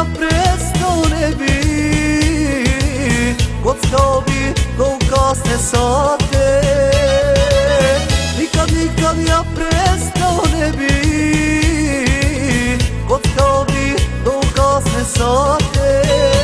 prestao ne bi, kockao bi do u kasne sate. Nikad ja prestao ne bi, kockao bi do u kasne sate.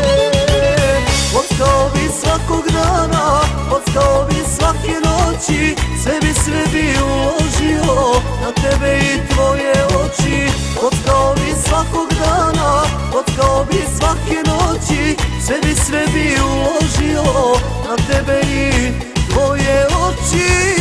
Kockao bi svakog dana, kockao bi svake noći, sve bi uložio na tebe i tvoje oči. Kockao bi svakog dana, kockao bi svake noći, sve bi uložio na tebe i tvoje oči.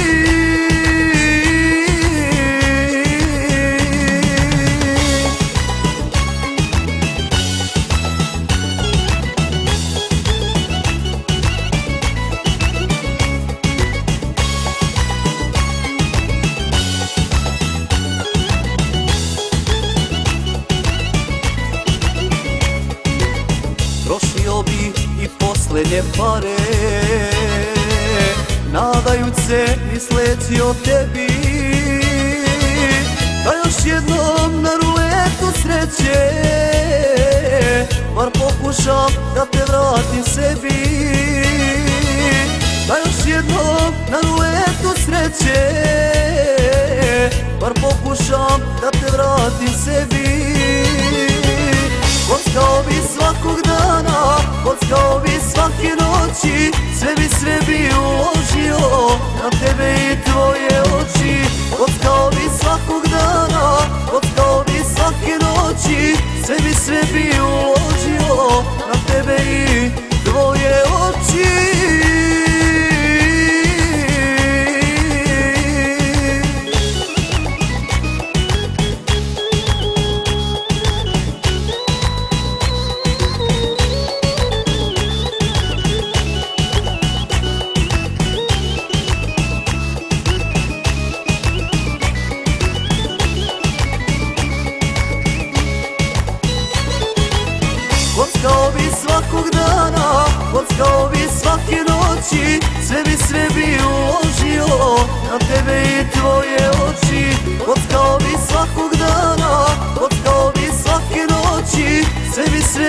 Trošio bi i poslednje pare, nadajuć se misleći o tebi, da još jednom na ruletu sreće bar pokušam da te vratim sebi. Da još jednom na ruletu sreće bar pokušam da te vratim sebi. Kockao bi svakog dana, kockao bi svake noći, sve bi uložio na tebe i tvoje oči. Kockao bi svakog dana, kockao bi svake noći, sve bi uložio na tebe i tvoje oči. Kockao bi svakog dana, kockao bi svake noći, sve bi uložio na tebe i tvoje oči. Kockao bi svakog dana, kockao bi svake noći, sve